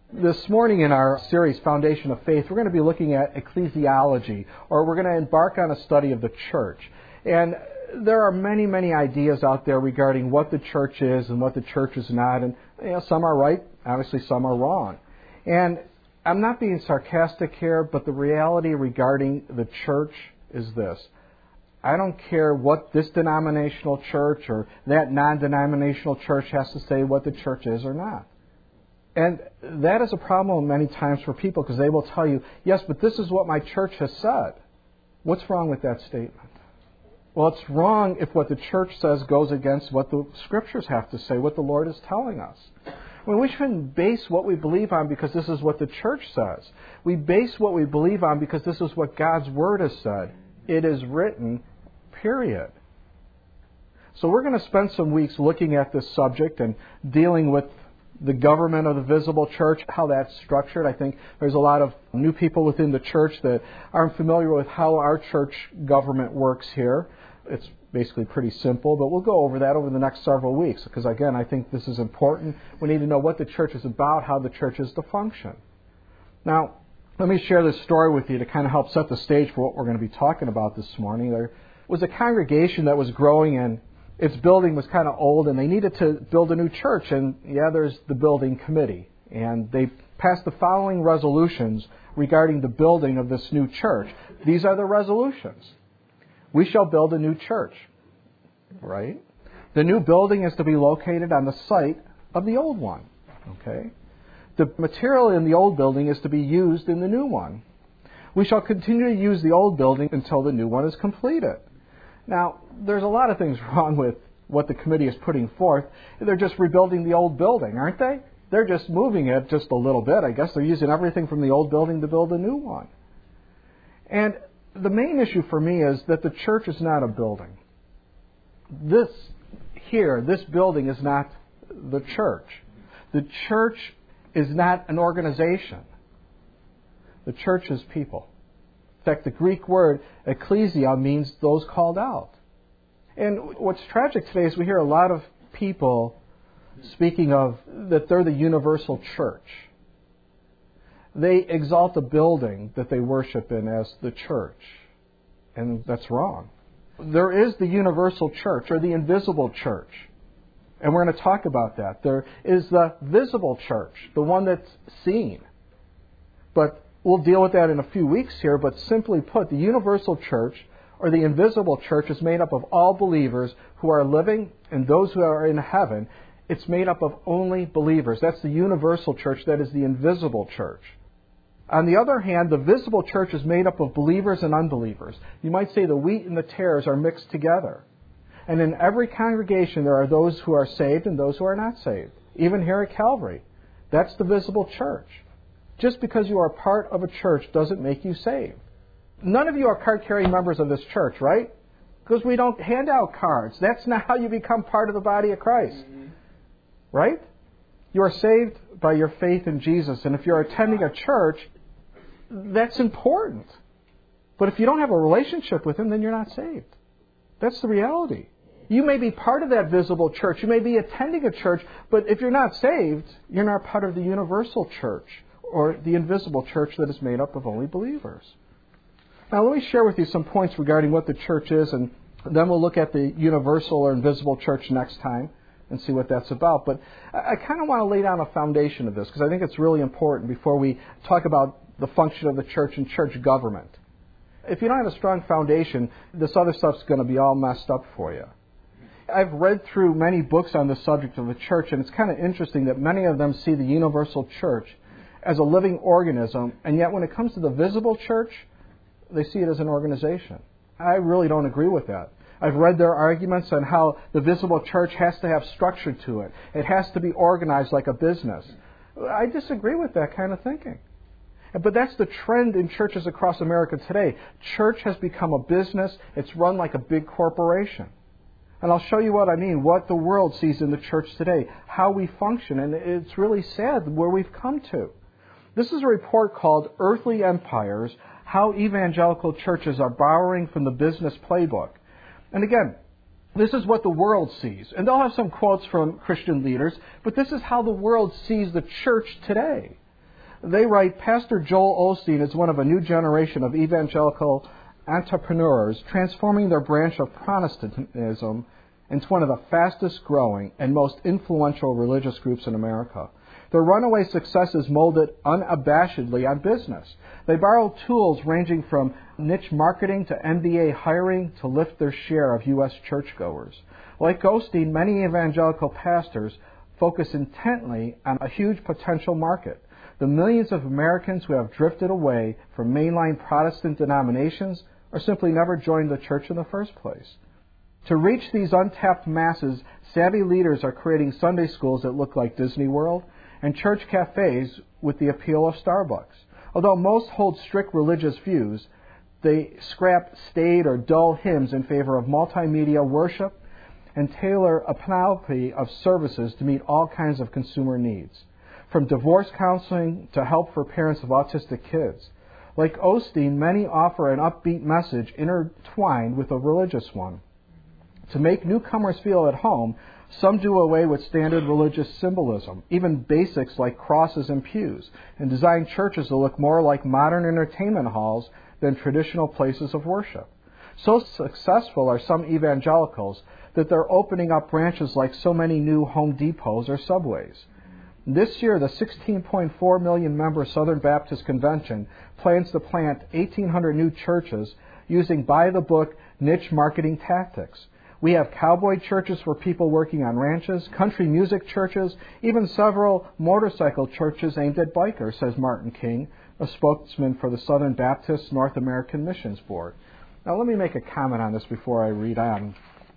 This morning in our series, Foundation of Faith, we're going to be looking at ecclesiology, or we're going to embark on a study of the church. And there are many, many ideas out there regarding what the church is and what the church is not. And some are right, obviously some are wrong. And I'm not being sarcastic here, but the reality regarding the church is this. I don't care what this denominational church or that non-denominational church has to say what the church is or not. And that is a problem many times for people because they will tell you, yes, but this is what my church has said. What's wrong with that statement? Well, it's wrong if what the church says goes against what the Scriptures have to say, what the Lord is telling us. We shouldn't base what we believe on because this is what the church says. We base what we believe on because this is what God's Word has said. It is written, period. So we're going to spend some weeks looking at this subject and dealing with the government of the visible church, how that's structured. I think there's a lot of new people within the church that aren't familiar with how our church government works here. It's basically pretty simple, but we'll go over that over the next several weeks because, again, I think this is important. We need to know what the church is about, how the church is to function. Now, let me share this story with you to kind of help set the stage for what we're going to be talking about this morning. There was a congregation that was growing, and its building was kind of old, and they needed to build a new church. And there's the building committee. And they passed the following resolutions regarding the building of this new church. These are the resolutions. We shall build a new church, right? The new building is to be located on the site of the old one, okay? The material in the old building is to be used in the new one. We shall continue to use the old building until the new one is completed. Now, there's a lot of things wrong with what the committee is putting forth. They're just rebuilding the old building, aren't they? They're just moving it just a little bit. I guess they're using everything from the old building to build a new one. And the main issue for me is that the church is not a building. This building is not the church. The church is not an organization. The church is people. In fact, the Greek word ecclesia means those called out. And what's tragic today is we hear a lot of people speaking of that they're the universal church. They exalt the building that they worship in as the church. And that's wrong. There is the universal church or the invisible church. And we're going to talk about that. There is the visible church, the one that's seen. But we'll deal with that in a few weeks here, but simply put, the universal church or the invisible church is made up of all believers who are living and those who are in heaven. It's made up of only believers. That's the universal church. That is the invisible church. On the other hand, the visible church is made up of believers and unbelievers. You might say the wheat and the tares are mixed together. And in every congregation, there are those who are saved and those who are not saved. Even here at Calvary, that's the visible church. Just because you are part of a church doesn't make you saved. None of you are card-carrying members of this church, right? Because we don't hand out cards. That's not how you become part of the body of Christ. Right? You are saved by your faith in Jesus. And if you're attending a church, that's important. But if you don't have a relationship with Him, then you're not saved. That's the reality. You may be part of that visible church. You may be attending a church, but if you're not saved, you're not part of the universal church or the invisible church that is made up of only believers. Now, let me share with you some points regarding what the church is, and then we'll look at the universal or invisible church next time and see what that's about. But I kind of want to lay down a foundation of this because I think it's really important before we talk about the function of the church and church government. If you don't have a strong foundation, this other stuff's going to be all messed up for you. I've read through many books on the subject of the church, and it's kind of interesting that many of them see the universal church as a living organism, and yet when it comes to the visible church, they see it as an organization. I really don't agree with that. I've read their arguments on how the visible church has to have structure to it. It has to be organized like a business. I disagree with that kind of thinking. But that's the trend in churches across America today. Church has become a business. It's run like a big corporation. And I'll show you what I mean, what the world sees in the church today, how we function. And it's really sad where we've come to. This is a report called Earthly Empires, How Evangelical Churches Are Borrowing from the Business Playbook. And again, this is what the world sees. And they'll have some quotes from Christian leaders, but this is how the world sees the church today. They write, Pastor Joel Osteen is one of a new generation of evangelical entrepreneurs transforming their branch of Protestantism into one of the fastest growing and most influential religious groups in America. Their runaway success is molded unabashedly on business. They borrow tools ranging from niche marketing to MBA hiring to lift their share of U.S. churchgoers. Like Osteen, many evangelical pastors focus intently on a huge potential market, the millions of Americans who have drifted away from mainline Protestant denominations or simply never joined the church in the first place. To reach these untapped masses, savvy leaders are creating Sunday schools that look like Disney World and church cafes with the appeal of Starbucks. Although most hold strict religious views, they scrap staid or dull hymns in favor of multimedia worship and tailor a panoply of services to meet all kinds of consumer needs, from divorce counseling to help for parents of autistic kids. Like Osteen, many offer an upbeat message intertwined with a religious one. To make newcomers feel at home, some do away with standard religious symbolism, even basics like crosses and pews, and design churches to look more like modern entertainment halls than traditional places of worship. So successful are some evangelicals that they're opening up branches like so many new Home Depots or Subways. This year, the 16.4 million member Southern Baptist Convention plans to plant 1,800 new churches using by-the-book niche marketing tactics. We have cowboy churches for people working on ranches, country music churches, even several motorcycle churches aimed at bikers, says Martin King, a spokesman for the Southern Baptist North American Missions Board. Now, let me make a comment on this before I read on.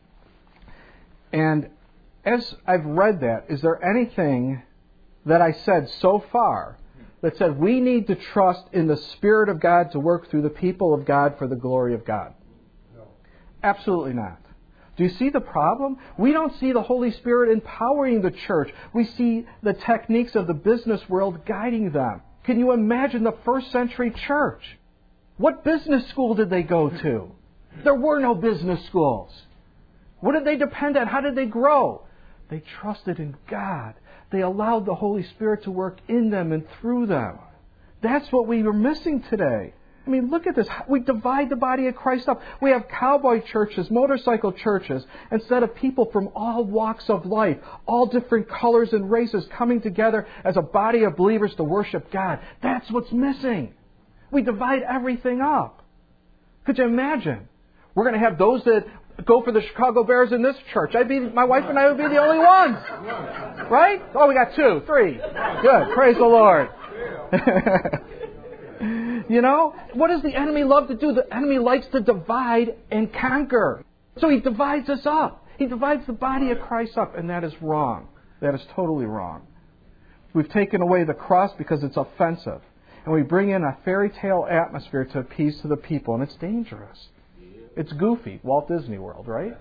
And as I've read that, is there anything that I said so far that said we need to trust in the Spirit of God to work through the people of God for the glory of God? No. Absolutely not. Do you see the problem? We don't see the Holy Spirit empowering the church. We see the techniques of the business world guiding them. Can you imagine the first century church? What business school did they go to? There were no business schools. What did they depend on? How did they grow? They trusted in God. They allowed the Holy Spirit to work in them and through them. That's what we are missing today. I mean, look at this. We divide the body of Christ up. We have cowboy churches, motorcycle churches, instead of people from all walks of life, all different colors and races coming together as a body of believers to worship God. That's what's missing. We divide everything up. Could you imagine? We're going to have those that go for the Chicago Bears in this church. My wife and I would be the only ones. Right? Oh, we got 2, 3. Good. Praise the Lord. You know, what does the enemy love to do? The enemy likes to divide and conquer. So he divides us up. He divides the body of Christ up, and that is wrong. That is totally wrong. We've taken away the cross because it's offensive. And we bring in a fairy tale atmosphere to appease to the people, and it's dangerous. It's goofy. Walt Disney World, right?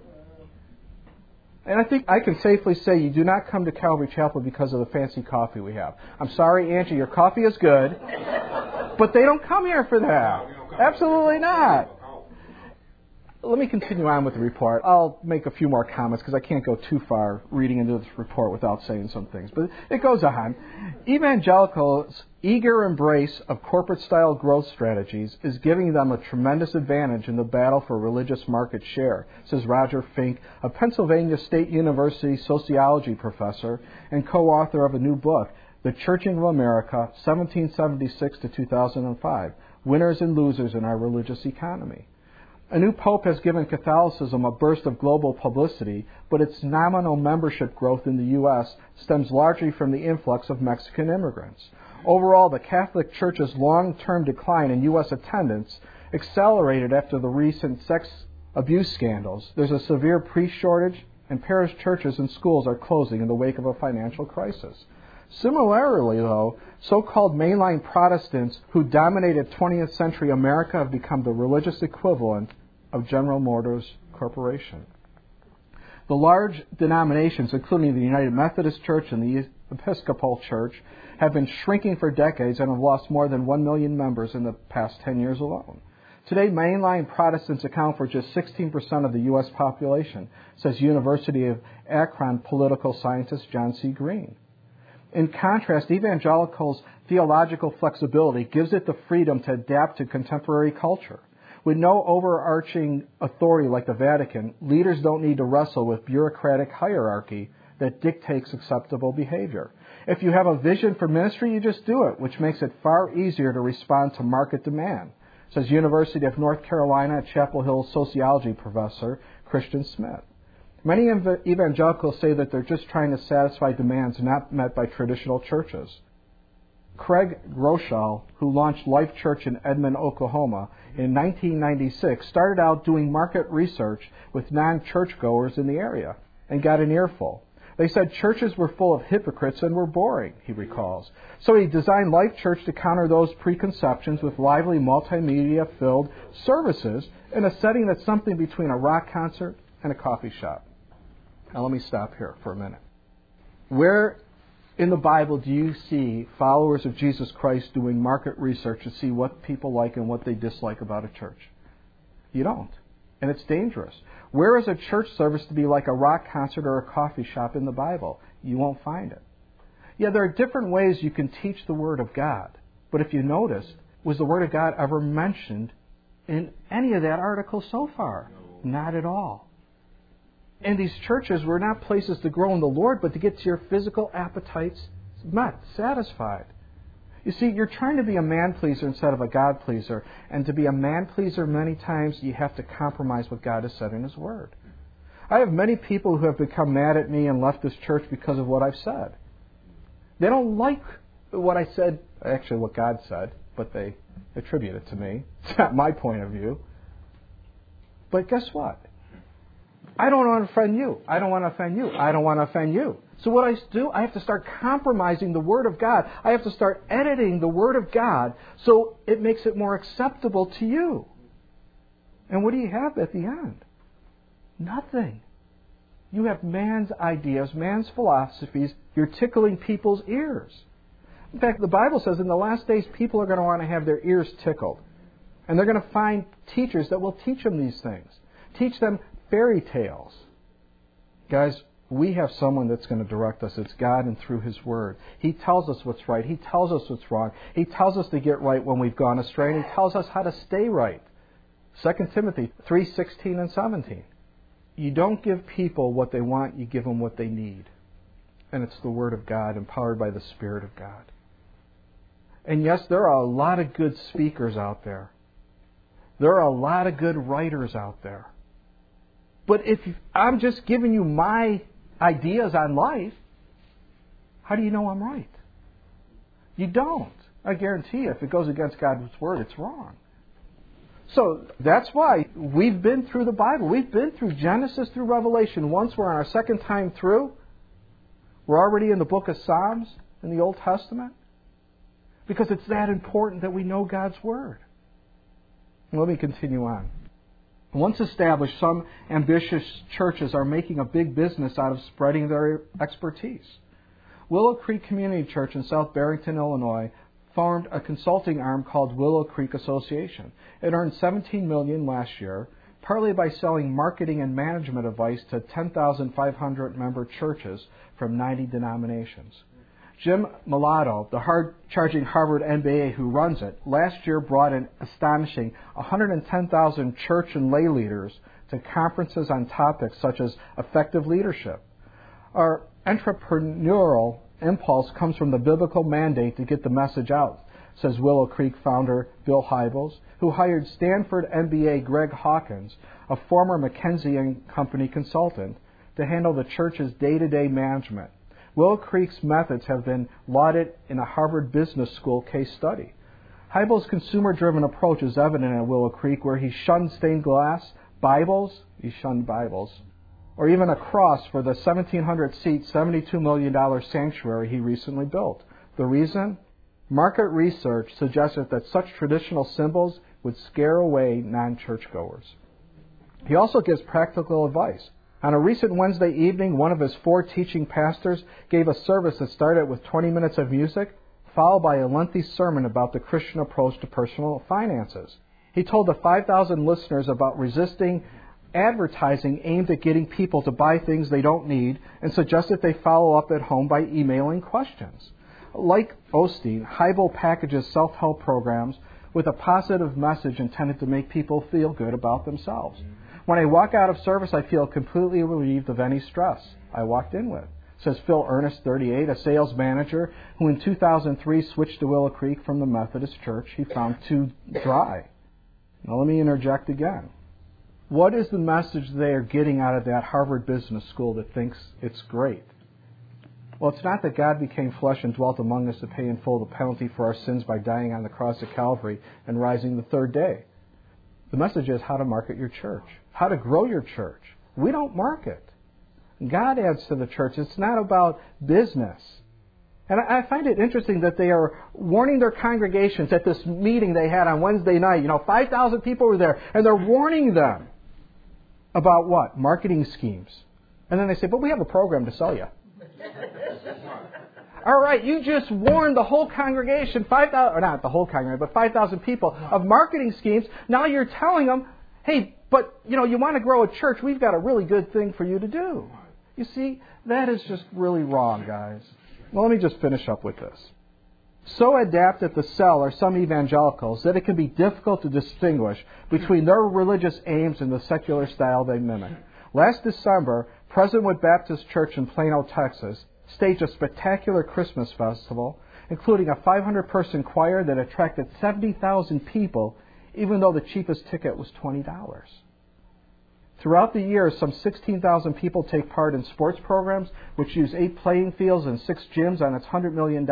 And I think I can safely say you do not come to Calvary Chapel because of the fancy coffee we have. I'm sorry, Angie, your coffee is good, but they don't come here for that. Absolutely not. Let me continue on with the report. I'll make a few more comments because I can't go too far reading into this report without saying some things. But it goes on. Evangelicals' eager embrace of corporate-style growth strategies is giving them a tremendous advantage in the battle for religious market share, says Roger Fink, a Pennsylvania State University sociology professor and co-author of a new book, The Churching of America, 1776 to 2005, Winners and Losers in Our Religious Economy. A new pope has given Catholicism a burst of global publicity, but its nominal membership growth in the U.S. stems largely from the influx of Mexican immigrants. Overall, the Catholic Church's long-term decline in U.S. attendance accelerated after the recent sex abuse scandals. There's a severe priest shortage, and parish churches and schools are closing in the wake of a financial crisis. Similarly, though, so-called mainline Protestants who dominated 20th century America have become the religious equivalent of General Motors Corporation. The large denominations, including the United Methodist Church and the Episcopal Church, have been shrinking for decades and have lost more than 1 million members in the past 10 years alone. Today, mainline Protestants account for just 16% of the U.S. population, says University of Akron political scientist John C. Green. In contrast, evangelicals' theological flexibility gives it the freedom to adapt to contemporary culture. With no overarching authority like the Vatican, leaders don't need to wrestle with bureaucratic hierarchy that dictates acceptable behavior. If you have a vision for ministry, you just do it, which makes it far easier to respond to market demand, says University of North Carolina at Chapel Hill sociology professor Christian Smith. Many evangelicals say that they're just trying to satisfy demands not met by traditional churches. Craig Groeschel, who launched Life Church in Edmond, Oklahoma in 1996, started out doing market research with non-churchgoers in the area and got an earful. They said churches were full of hypocrites and were boring, he recalls. So he designed Life Church to counter those preconceptions with lively, multimedia-filled services in a setting that's something between a rock concert and a coffee shop. Now let me stop here for a minute. Where in the Bible do you see followers of Jesus Christ doing market research to see what people like and what they dislike about a church? You don't. And it's dangerous. Where is a church service to be like a rock concert or a coffee shop in the Bible? You won't find it. Yeah, there are different ways you can teach the Word of God. But if you noticed, was the Word of God ever mentioned in any of that article so far? No. Not at all. And these churches were not places to grow in the Lord, but to get to your physical appetites met, satisfied. You see, you're trying to be a man-pleaser instead of a God-pleaser. And to be a man-pleaser, many times, you have to compromise what God has said in His Word. I have many people who have become mad at me and left this church because of what I've said. They don't like what I said, actually what God said, but they attribute it to me. It's not my point of view. But guess what? I don't want to offend you. I don't want to offend you. I don't want to offend you. So what I do, I have to start compromising the Word of God. I have to start editing the Word of God so it makes it more acceptable to you. And what do you have at the end? Nothing. You have man's ideas, man's philosophies. You're tickling people's ears. In fact, the Bible says in the last days, people are going to want to have their ears tickled. And they're going to find teachers that will teach them these things. Teach them fairy tales. Guys, we have someone that's going to direct us. It's God, and through His Word. He tells us what's right. He tells us what's wrong. He tells us to get right when we've gone astray, and He tells us how to stay right. 2 Timothy 3:16 and 17. You don't give people what they want, you give them what they need. And it's the Word of God, empowered by the Spirit of God. And yes, there are a lot of good speakers out there. There are a lot of good writers out there. But if I'm just giving you my ideas on life, how do you know I'm right? You don't. I guarantee you, if it goes against God's Word, it's wrong. So that's why we've been through the Bible. We've been through Genesis through Revelation. Once we're on our second time through. We're already in the book of Psalms in the Old Testament. Because it's that important that we know God's Word. Let me continue on. Once established, some ambitious churches are making a big business out of spreading their expertise. Willow Creek Community Church in South Barrington, Illinois, formed a consulting arm called Willow Creek Association. It earned $17 million last year, partly by selling marketing and management advice to 10,500 member churches from 90 denominations. Jim Mulatto, the hard-charging Harvard MBA who runs it, last year brought an astonishing 110,000 church and lay leaders to conferences on topics such as effective leadership. Our entrepreneurial impulse comes from the biblical mandate to get the message out, says Willow Creek founder Bill Hybels, who hired Stanford MBA Greg Hawkins, a former McKinsey & Company consultant, to handle the church's day-to-day management. Willow Creek's methods have been lauded in a Harvard Business School case study. Hybels' consumer-driven approach is evident at Willow Creek, where he shunned stained glass, Bibles, or even a cross for the 1,700-seat, $72 million sanctuary he recently built. The reason? Market research suggested that such traditional symbols would scare away non-churchgoers. He also gives practical advice. On a recent Wednesday evening, one of his 4 teaching pastors gave a service that started with 20 minutes of music, followed by a lengthy sermon about the Christian approach to personal finances. He told the 5,000 listeners about resisting advertising aimed at getting people to buy things they don't need and suggest that they follow up at home by emailing questions. Like Osteen, Hybel packages self-help programs with a positive message intended to make people feel good about themselves. When I walk out of service, I feel completely relieved of any stress I walked in with, says Phil Ernest, 38, a sales manager who in 2003 switched to Willow Creek from the Methodist Church he found too dry. Now let me interject again. What is the message they are getting out of that Harvard Business School that thinks it's great? Well, it's not that God became flesh and dwelt among us to pay in full the penalty for our sins by dying on the cross at Calvary and rising the third day. The message is how to market your church, how to grow your church. We don't market. God adds to the church. It's not about business. And I find it interesting that they are warning their congregations at this meeting they had on Wednesday night. 5,000 people were there, and they're warning them about what? Marketing schemes. And then they say, but we have a program to sell you. All right, you just warned the whole congregation, 5,000, or not the whole congregation, but 5,000 people of marketing schemes. Now you're telling them, hey, but you want to grow a church, we've got a really good thing for you to do. You see, that is just really wrong, guys. Well, let me just finish up with this. So adept at the sell are some evangelicals that it can be difficult to distinguish between their religious aims and the secular style they mimic. Last December, Presidentwood Baptist Church in Plano, Texas, staged a spectacular Christmas festival, including a 500-person choir that attracted 70,000 people, even though the cheapest ticket was $20. Throughout the year, some 16,000 people take part in sports programs, which use 8 playing fields and 6 gyms on its $100 million,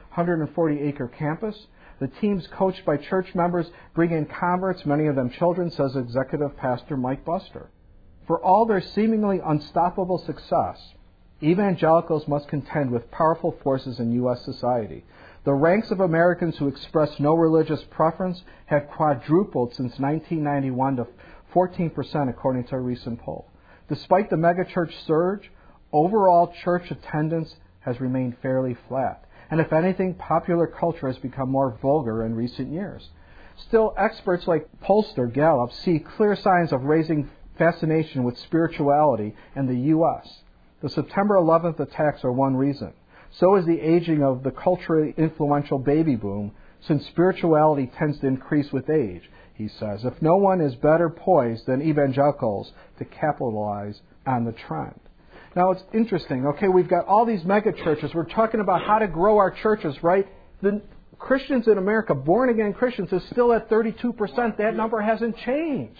140-acre campus. The teams, coached by church members, bring in converts, many of them children, says Executive Pastor Mike Buster. For all their seemingly unstoppable success, evangelicals must contend with powerful forces in U.S. society. The ranks of Americans who express no religious preference have quadrupled since 1991 to 14%, according to a recent poll. Despite the megachurch surge, overall church attendance has remained fairly flat. And if anything, popular culture has become more vulgar in recent years. Still, experts like Pollster, Gallup, see clear signs of raising fascination with spirituality in the U.S. The September 11th attacks are one reason. So is the aging of the culturally influential baby boom, since spirituality tends to increase with age, he says, if no one is better poised than evangelicals to capitalize on the trend. Now, it's interesting. Okay, we've got all these mega churches. We're talking about how to grow our churches, right? The Christians in America, born-again Christians, is still at 32%. That number hasn't changed.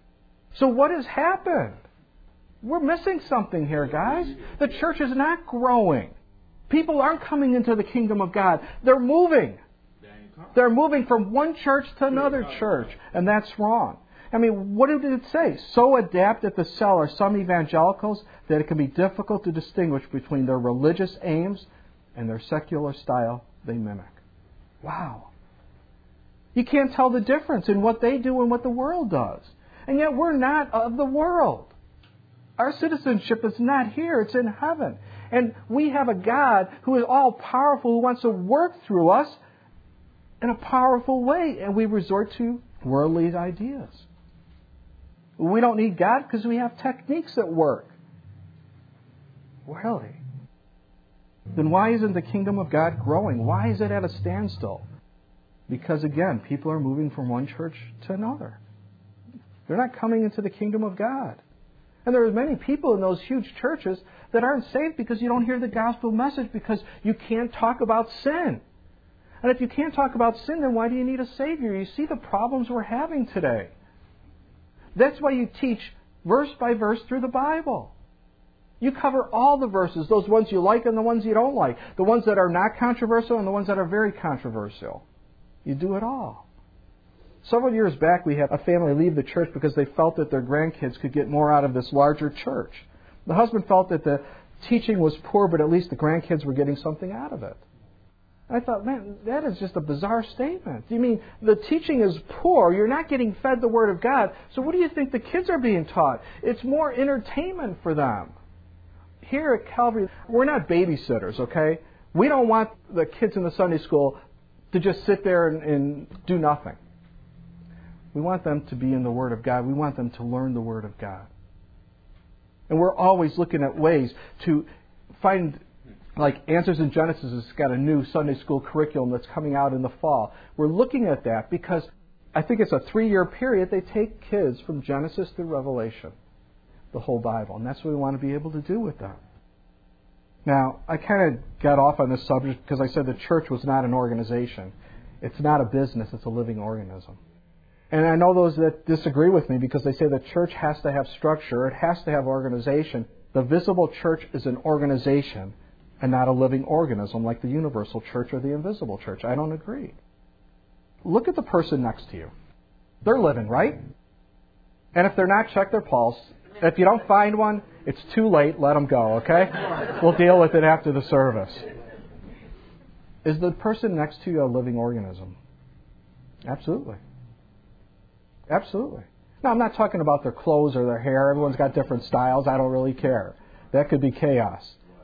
So what has happened? We're missing something here, guys. The church is not growing. People aren't coming into the kingdom of God. They're moving. They're moving from one church to another church, and that's wrong. I mean, what did it say? So adept at the sell are some evangelicals that it can be difficult to distinguish between their religious aims and their secular style they mimic. Wow. You can't tell the difference in what they do and what the world does. And yet we're not of the world. Our citizenship is not here, it's in heaven. And we have a God who is all-powerful, who wants to work through us in a powerful way. And we resort to worldly ideas. We don't need God because we have techniques that work. Really? Then why isn't the kingdom of God growing? Why is it at a standstill? Because, again, people are moving from one church to another. They're not coming into the kingdom of God. And there are many people in those huge churches that aren't saved because you don't hear the gospel message, because you can't talk about sin. And if you can't talk about sin, then why do you need a Savior? You see the problems we're having today. That's why you teach verse by verse through the Bible. You cover all the verses, those ones you like and the ones you don't like, the ones that are not controversial and the ones that are very controversial. You do it all. Several years back, we had a family leave the church because they felt that their grandkids could get more out of this larger church. The husband felt that the teaching was poor, but at least the grandkids were getting something out of it. I thought, man, that is just a bizarre statement. You mean the teaching is poor, you're not getting fed the Word of God, so what do you think the kids are being taught? It's more entertainment for them. Here at Calvary, we're not babysitters, okay? We don't want the kids in the Sunday school to just sit there and do nothing. We want them to be in the Word of God. We want them to learn the Word of God. And we're always looking at ways to find, like Answers in Genesis has got a new Sunday school curriculum that's coming out in the fall. We're looking at that because I think it's a 3-year period. They take kids from Genesis to Revelation, the whole Bible. And that's what we want to be able to do with them. Now, I kind of got off on this subject because I said the church was not an organization. It's not a business. It's a living organism. And I know those that disagree with me because they say the church has to have structure. It has to have organization. The visible church is an organization and not a living organism like the universal church or the invisible church. I don't agree. Look at the person next to you. They're living, right? And if they're not, check their pulse. If you don't find one, it's too late. Let them go, okay? We'll deal with it after the service. Is the person next to you a living organism? Absolutely. Absolutely. Now, I'm not talking about their clothes or their hair. Everyone's got different styles. I don't really care. That could be chaos.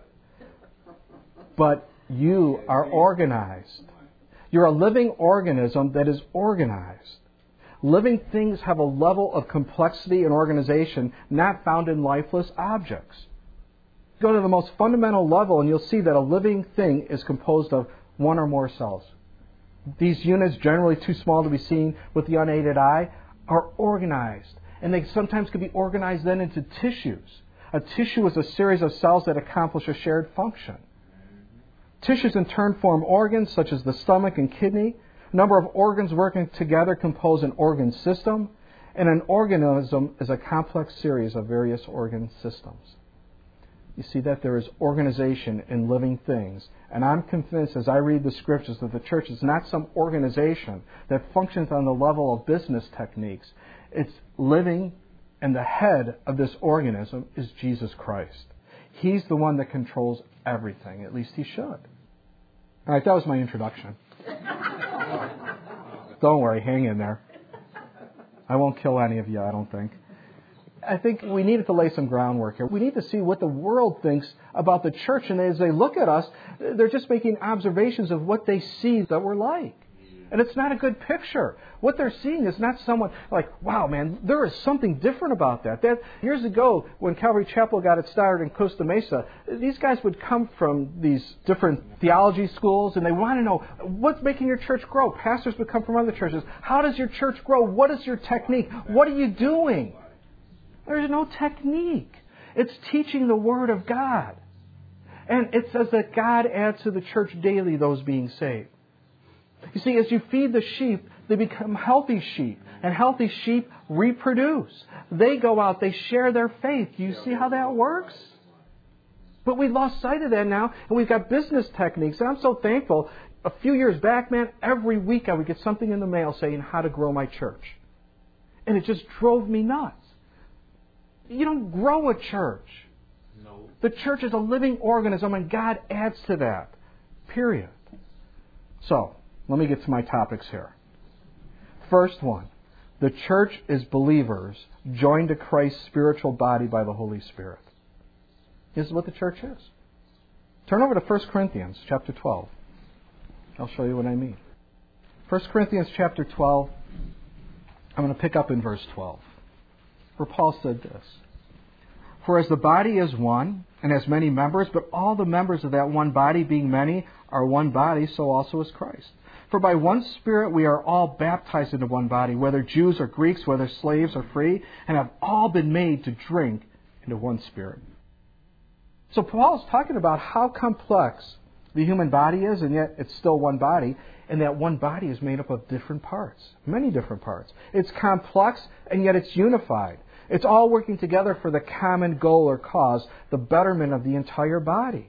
But you are organized. You're a living organism that is organized. Living things have a level of complexity and organization not found in lifeless objects. Go to the most fundamental level and you'll see that a living thing is composed of one or more cells. These units, generally too small to be seen with the unaided eye, are organized. And they sometimes can be organized then into tissues. A tissue is a series of cells that accomplish a shared function. Tissues in turn form organs such as the stomach and kidney. A number of organs working together compose an organ system. And an organism is a complex series of various organ systems. You see that there is organization in living things. And I'm convinced as I read the Scriptures that the church is not some organization that functions on the level of business techniques. It's living, and the head of this organism is Jesus Christ. He's the one that controls everything. At least He should. All right, that was my introduction. Don't worry, hang in there. I won't kill any of you, I don't think. I think we needed to lay some groundwork here. We need to see what the world thinks about the church. And as they look at us, they're just making observations of what they see that we're like. And it's not a good picture. What they're seeing is not someone like, wow, man, there is something different about that. Years ago, when Calvary Chapel got it started in Costa Mesa, these guys would come from these different theology schools, and they want to know, what's making your church grow? Pastors would come from other churches. How does your church grow? What is your technique? What are you doing? There's no technique. It's teaching the Word of God. And it says that God adds to the church daily those being saved. You see, as you feed the sheep, they become healthy sheep. And healthy sheep reproduce. They go out, they share their faith. Do you see how that works? But we've lost sight of that now, and we've got business techniques. And I'm so thankful. A few years back, man, every week I would get something in the mail saying how to grow my church. And it just drove me nuts. You don't grow a church. No. The church is a living organism, and God adds to that. Period. So, let me get to my topics here. First one. The church is believers joined to Christ's spiritual body by the Holy Spirit. This is what the church is. Turn over to 1 Corinthians chapter 12. I'll show you what I mean. 1 Corinthians chapter 12. I'm going to pick up in verse 12. For Paul said this, "For as the body is one, and has many members, but all the members of that one body, being many, are one body, so also is Christ. For by one Spirit we are all baptized into one body, whether Jews or Greeks, whether slaves or free, and have all been made to drink into one Spirit." So Paul's talking about how complex the human body is, and yet it's still one body, and that one body is made up of different parts, many different parts. It's complex, and yet it's unified. It's all working together for the common goal or cause, the betterment of the entire body.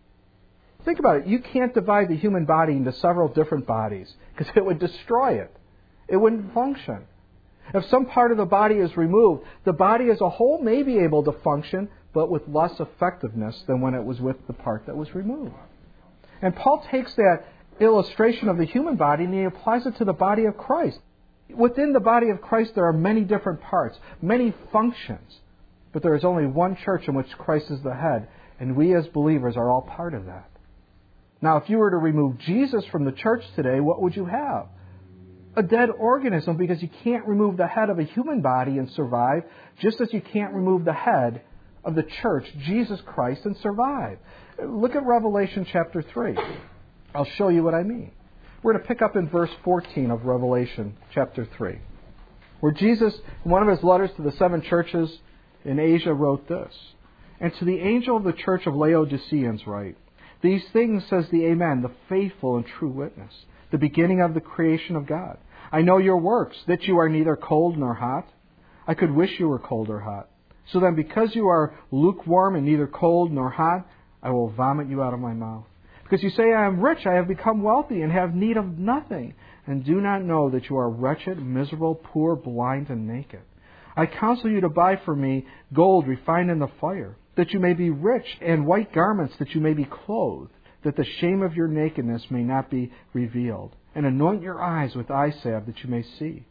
Think about it. You can't divide the human body into several different bodies because it would destroy it. It wouldn't function. If some part of the body is removed, the body as a whole may be able to function, but with less effectiveness than when it was with the part that was removed. And Paul takes that illustration of the human body and he applies it to the body of Christ. Within the body of Christ there are many different parts, many functions, but there is only one church in which Christ is the head, and we as believers are all part of that. Now, if you were to remove Jesus from the church today, what would you have? a dead organism, because you can't remove the head of a human body and survive, just as you can't remove the head of the church, Jesus Christ, and survive. Look at Revelation chapter 3. I'll show you what I mean. We're going to pick up in verse 14 of Revelation chapter 3, where Jesus, in one of his letters to the 7 churches in Asia, wrote this. And to the angel of the church of Laodiceans write, These things says the Amen, the faithful and true witness, the beginning of the creation of God. I know your works, that you are neither cold nor hot. I could wish you were cold or hot. So then, because you are lukewarm and neither cold nor hot, I will vomit you out of my mouth. Because you say, I am rich, I have become wealthy, and have need of nothing, and do not know that you are wretched, miserable, poor, blind, and naked. I counsel you to buy for me gold refined in the fire, that you may be rich, and white garments, that you may be clothed, that the shame of your nakedness may not be revealed. And anoint your eyes with eye salve, that you may see.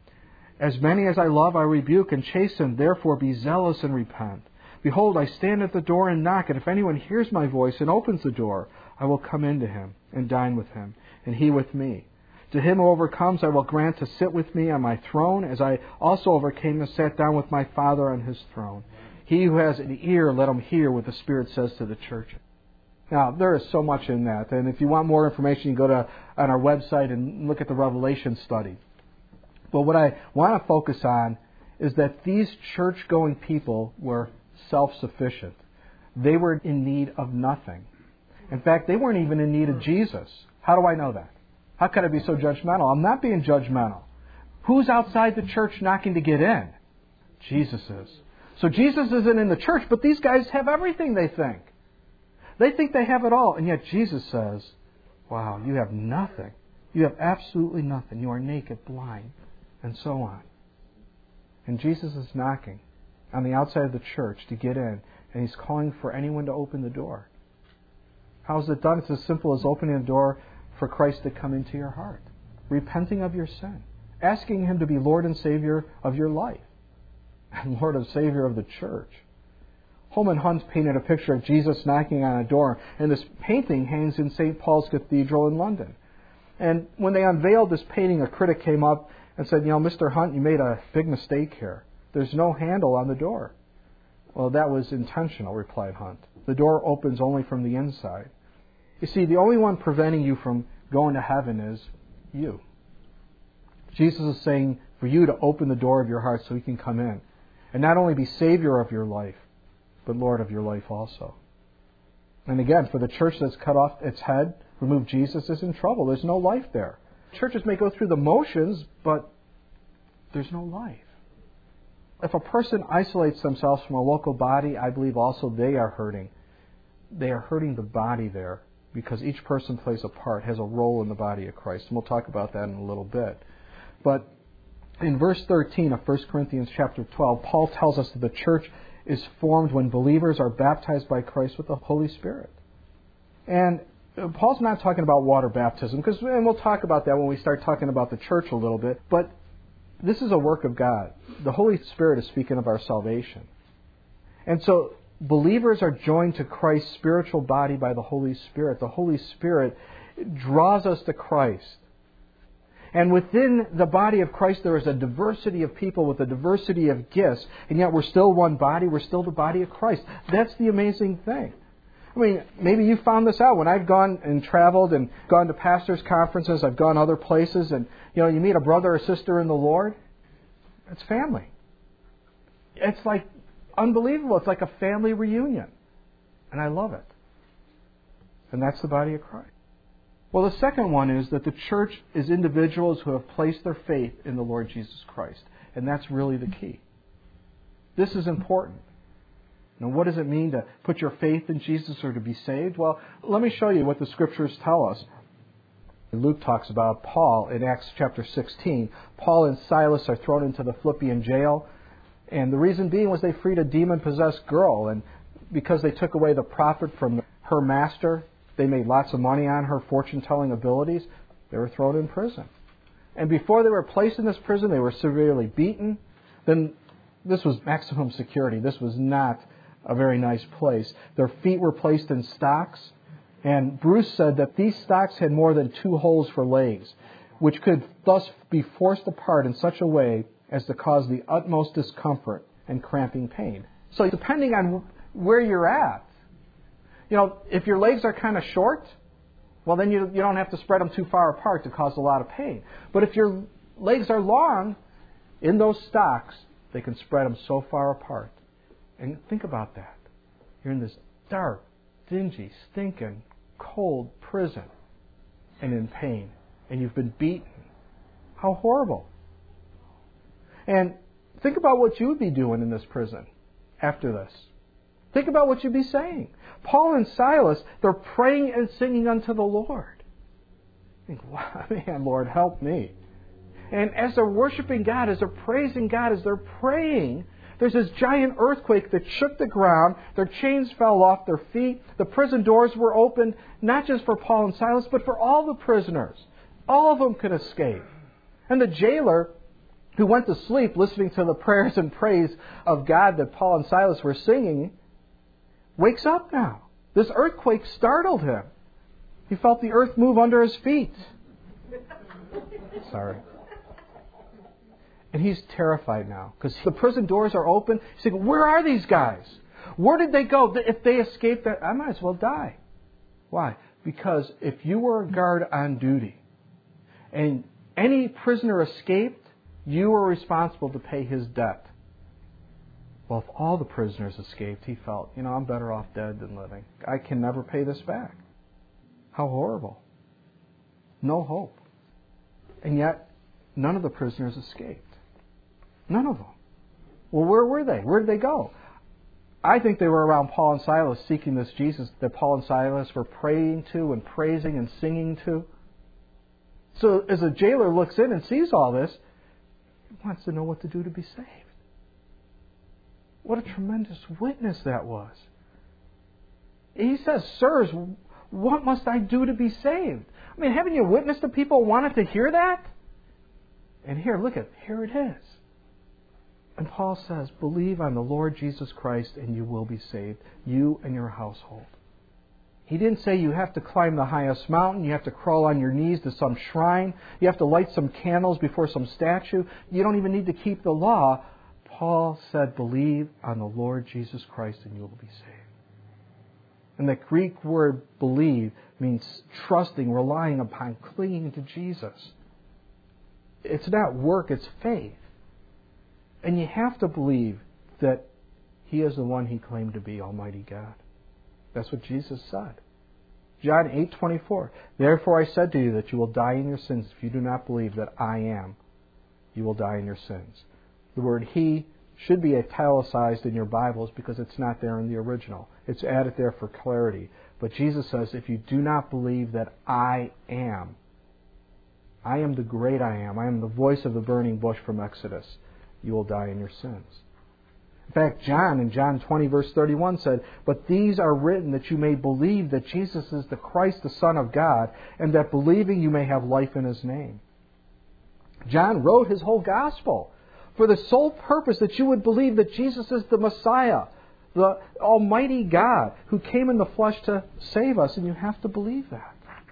As many as I love, I rebuke and chasten. Therefore be zealous and repent. Behold, I stand at the door and knock, and if anyone hears my voice and opens the door, I will come into him and dine with him, and he with me. To him who overcomes, I will grant to sit with me on my throne, as I also overcame and sat down with my Father on his throne. He who has an ear, let him hear what the Spirit says to the churches. Now, there is so much in that, and if you want more information, you go on our website and look at the Revelation study. But what I want to focus on is that these church-going people were self-sufficient. They were in need of nothing. In fact, they weren't even in need of Jesus. How do I know that? How could I be so judgmental? I'm not being judgmental. Who's outside the church knocking to get in? Jesus is. So Jesus isn't in the church, but these guys have everything, they think. They think they have it all, and yet Jesus says, wow, you have nothing. You have absolutely nothing. You are naked, blind, and so on. And Jesus is knocking on the outside of the church to get in, and He's calling for anyone to open the door. How is it done? It's as simple as opening the door for Christ to come into your heart, repenting of your sin, asking Him to be Lord and Savior of your life, and Lord and Savior of the church. Holman Hunt painted a picture of Jesus knocking on a door, and this painting hangs in St. Paul's Cathedral in London. And when they unveiled this painting, a critic came up and said, Mr. Hunt, you made a big mistake here. There's no handle on the door. Well, that was intentional, replied Hunt. The door opens only from the inside. You see, the only one preventing you from going to heaven is you. Jesus is saying for you to open the door of your heart so He can come in, and not only be Savior of your life, but Lord of your life also. And again, for the church that's cut off its head, remove Jesus, is in trouble. There's no life there. Churches may go through the motions, but there's no life. If a person isolates themselves from a local body, I believe also they are hurting. They are hurting the body there, because each person plays a part, has a role in the body of Christ. And we'll talk about that in a little bit. But in verse 13 of 1 Corinthians chapter 12, Paul tells us that the church is formed when believers are baptized by Christ with the Holy Spirit. And Paul's not talking about water baptism, and we'll talk about that when we start talking about the church a little bit, but this is a work of God. The Holy Spirit is speaking of our salvation. And so believers are joined to Christ's spiritual body by the Holy Spirit. The Holy Spirit draws us to Christ. And within the body of Christ, there is a diversity of people with a diversity of gifts, and yet we're still one body. We're still the body of Christ. That's the amazing thing. I mean, maybe you found this out. When I've gone and traveled and gone to pastors' conferences, I've gone other places, and you meet a brother or sister in the Lord. It's family. It's like unbelievable. It's like a family reunion. And I love it. And that's the body of Christ. Well, the second one is that the church is individuals who have placed their faith in the Lord Jesus Christ. And that's really the key. This is important. Now, what does it mean to put your faith in Jesus or to be saved? Well, let me show you what the Scriptures tell us. Luke talks about Paul in Acts chapter 16. Paul and Silas are thrown into the Philippian jail. And the reason being was they freed a demon-possessed girl. And because they took away the profit from her master, they made lots of money on her fortune-telling abilities. They were thrown in prison. And before they were placed in this prison, they were severely beaten. Then this was maximum security. This was not a very nice place. Their feet were placed in stocks. And Bruce said that these stocks had more than 2 holes for legs. which could thus be forced apart in such a way as to cause the utmost discomfort and cramping pain. So depending on where you're at, if your legs are kind of short, well, then you don't have to spread them too far apart to cause a lot of pain. But if your legs are long, in those stocks, they can spread them so far apart. And think about that. You're in this dark, dingy, stinking, cold prison and in pain. And you've been beaten. How horrible. And think about what you would be doing in this prison after this. Think about what you'd be saying. Paul and Silas, they're praying and singing unto the Lord. Think, wow, man, Lord, help me. And as they're worshiping God, as they're praising God, as they're praying, there's this giant earthquake that shook the ground. Their chains fell off their feet. The prison doors were opened, not just for Paul and Silas, but for all the prisoners. All of them could escape. And the jailer, who went to sleep listening to the prayers and praise of God that Paul and Silas were singing, wakes up now. This earthquake startled him. He felt the earth move under his feet. Sorry. And he's terrified now because the prison doors are open. He's thinking, where are these guys? Where did they go? If they escaped, I might as well die. Why? Because if you were a guard on duty and any prisoner escaped, you were responsible to pay his debt. Well, if all the prisoners escaped, he felt, I'm better off dead than living. I can never pay this back. How horrible. No hope. And yet, none of the prisoners escaped. None of them. Well, where were they? Where did they go? I think they were around Paul and Silas seeking this Jesus that Paul and Silas were praying to and praising and singing to. So as a jailer looks in and sees all this, he wants to know what to do to be saved. What a tremendous witness that was. He says, sirs, what must I do to be saved? I mean, haven't you witnessed to people who wanted to hear that? And here it is. And Paul says, believe on the Lord Jesus Christ and you will be saved, you and your household. He didn't say you have to climb the highest mountain, you have to crawl on your knees to some shrine, you have to light some candles before some statue, you don't even need to keep the law. Paul said, believe on the Lord Jesus Christ and you will be saved. And the Greek word believe means trusting, relying upon, clinging to Jesus. It's not work, it's faith. And you have to believe that He is the one He claimed to be, Almighty God. That's what Jesus said. John 8:24. Therefore I said to you that you will die in your sins if you do not believe that I am. You will die in your sins. The word He should be italicized in your Bibles because it's not there in the original. It's added there for clarity. But Jesus says, if you do not believe that I am the great I am the voice of the burning bush from Exodus, you will die in your sins. In fact, John in John 20 verse 31 said, but these are written that you may believe that Jesus is the Christ, the Son of God, and that believing you may have life in His name. John wrote his whole gospel for the sole purpose that you would believe that Jesus is the Messiah, the Almighty God who came in the flesh to save us, and you have to believe that.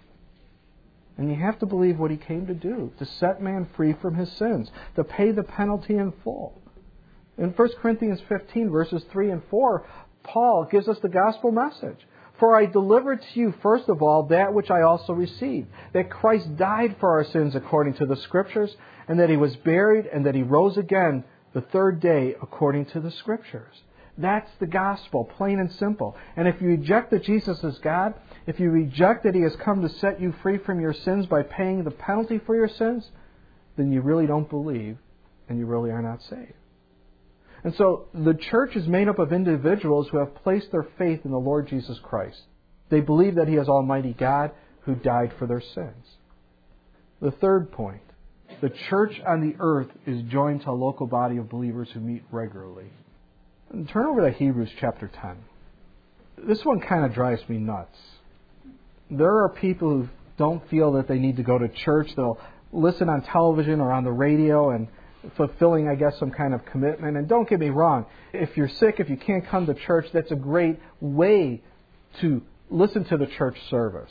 And you have to believe what He came to do, to set man free from his sins, to pay the penalty in full. In 1 Corinthians 15, verses 3 and 4, Paul gives us the gospel message. For I delivered to you, first of all, that which I also received, that Christ died for our sins according to the Scriptures, and that He was buried, and that He rose again the third day according to the Scriptures. That's the gospel, plain and simple. And if you reject that Jesus is God, if you reject that He has come to set you free from your sins by paying the penalty for your sins, then you really don't believe, and you really are not saved. And so the church is made up of individuals who have placed their faith in the Lord Jesus Christ. They believe that He is Almighty God who died for their sins. The third point, the church on the earth is joined to a local body of believers who meet regularly. And turn over to Hebrews chapter 10. This one kind of drives me nuts. There are people who don't feel that they need to go to church. They'll listen on television or on the radio and fulfilling, I guess, some kind of commitment. And don't get me wrong, if you're sick, if you can't come to church, that's a great way to listen to the church service.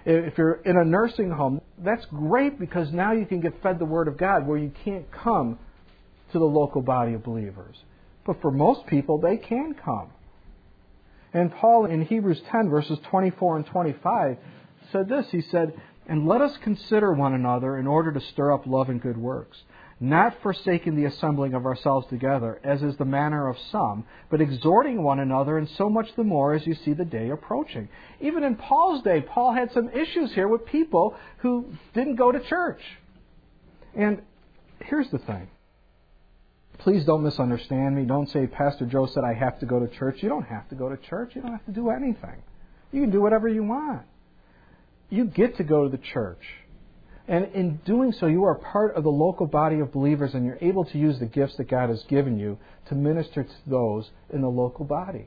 If you're in a nursing home, that's great because now you can get fed the Word of God where you can't come to the local body of believers. But for most people, they can come. And Paul in Hebrews 10, verses 24 and 25, said this. He said, "And let us consider one another in order to stir up love and good works, not forsaking the assembling of ourselves together, as is the manner of some, but exhorting one another, and so much the more as you see the day approaching." Even in Paul's day, Paul had some issues here with people who didn't go to church. And here's the thing. Please don't misunderstand me. Don't say, "Pastor Joe said I have to go to church." You don't have to go to church. You don't have to do anything. You can do whatever you want. You get to go to the church. And in doing so, you are part of the local body of believers, and you're able to use the gifts that God has given you to minister to those in the local body.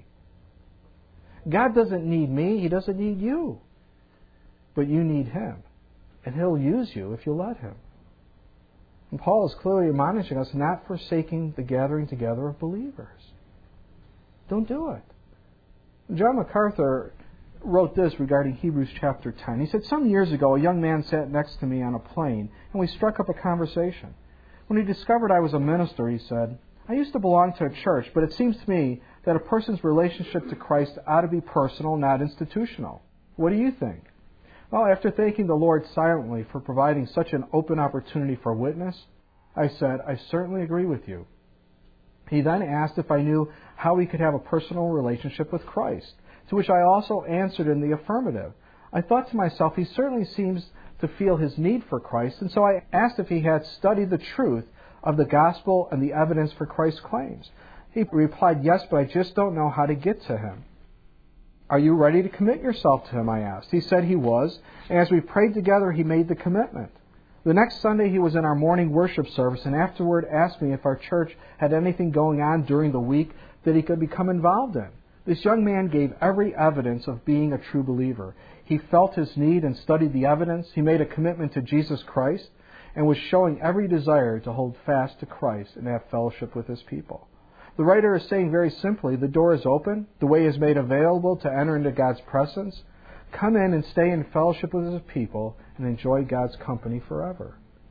God doesn't need me. He doesn't need you. But you need Him. And He'll use you if you let Him. And Paul is clearly admonishing us not forsaking the gathering together of believers. Don't do it. John MacArthur wrote this regarding Hebrews chapter 10. He said, "Some years ago, a young man sat next to me on a plane, and we struck up a conversation. When he discovered I was a minister, he said, 'I used to belong to a church, but it seems to me that a person's relationship to Christ ought to be personal, not institutional. What do you think?' Well, after thanking the Lord silently for providing such an open opportunity for witness, I said, 'I certainly agree with you.' He then asked if I knew how we could have a personal relationship with Christ, to which I also answered in the affirmative. I thought to myself, he certainly seems to feel his need for Christ, and so I asked if he had studied the truth of the gospel and the evidence for Christ's claims. He replied, 'Yes, but I just don't know how to get to Him.' 'Are you ready to commit yourself to Him?' I asked. He said he was, and as we prayed together, he made the commitment. The next Sunday, he was in our morning worship service, and afterward asked me if our church had anything going on during the week that he could become involved in. This young man gave every evidence of being a true believer. He felt his need and studied the evidence. He made a commitment to Jesus Christ and was showing every desire to hold fast to Christ and have fellowship with His people. The writer is saying very simply, the door is open, the way is made available to enter into God's presence. Come in and stay in fellowship with His people and enjoy God's company forever."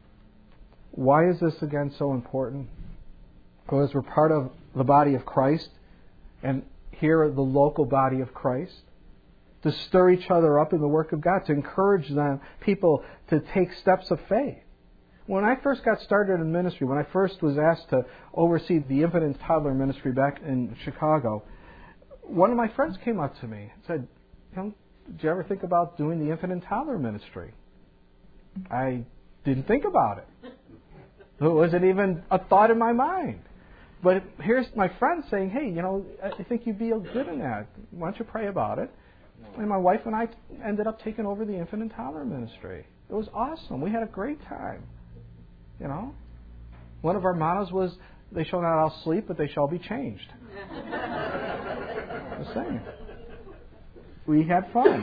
Why is this again so important? Because we're part of the body of Christ, and here the local body of Christ, to stir each other up in the work of God, to encourage them, people to take steps of faith. When I first got started in ministry, when I first was asked to oversee the infant and toddler ministry back in Chicago, one of my friends came up to me and said, "Did you ever think about doing the infant and toddler ministry?" I didn't think about it. It wasn't even a thought in my mind. But here's my friend saying, "Hey, I think you'd be good in that. Why don't you pray about it?" And my wife and I ended up taking over the infant and toddler ministry. It was awesome. We had a great time. One of our mottos was, "They shall not all sleep, but they shall be changed." The same. We had fun.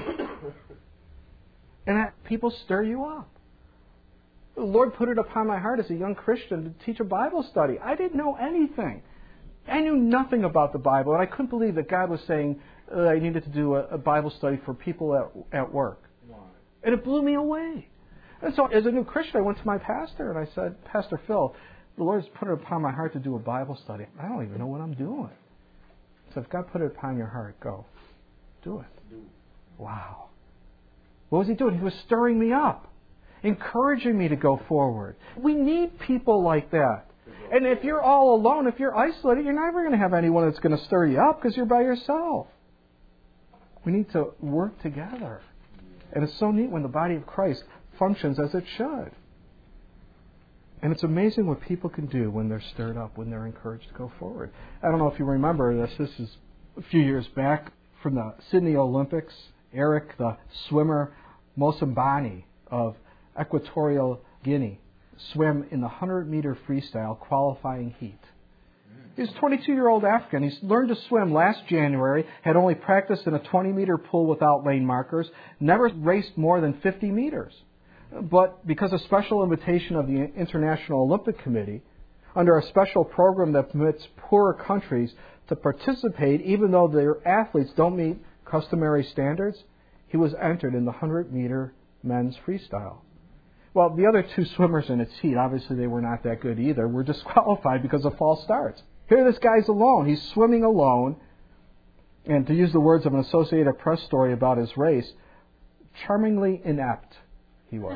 And people stir you up. The Lord put it upon my heart as a young Christian to teach a Bible study. I didn't know anything. I knew nothing about the Bible, and I couldn't believe that God was saying that I needed to do a Bible study for people at work. And it blew me away. And so as a new Christian, I went to my pastor and I said, "Pastor Phil, the Lord's put it upon my heart to do a Bible study. I don't even know what I'm doing." So if God put it upon your heart, go. Do it. Wow. What was He doing? He was stirring me up, encouraging me to go forward. We need people like that. And if you're all alone, if you're isolated, you're never going to have anyone that's going to stir you up because you're by yourself. We need to work together. And it's so neat when the body of Christ functions as it should. And it's amazing what people can do when they're stirred up, when they're encouraged to go forward. I don't know if you remember this. This is a few years back from the Sydney Olympics. Eric, the swimmer, Mosambani of Equatorial Guinea, swam in the 100-meter freestyle qualifying heat. He's a 22-year-old African. He's learned to swim last January, had only practiced in a 20-meter pool without lane markers, never raced more than 50 meters. But because of special invitation of the International Olympic Committee, under a special program that permits poorer countries to participate even though their athletes don't meet customary standards, he was entered in the 100-meter men's freestyle. Well, the other two swimmers in its heat, obviously they were not that good either, were disqualified because of false starts. Here this guy's alone. He's swimming alone. And to use the words of an Associated Press story about his race, charmingly inept he was.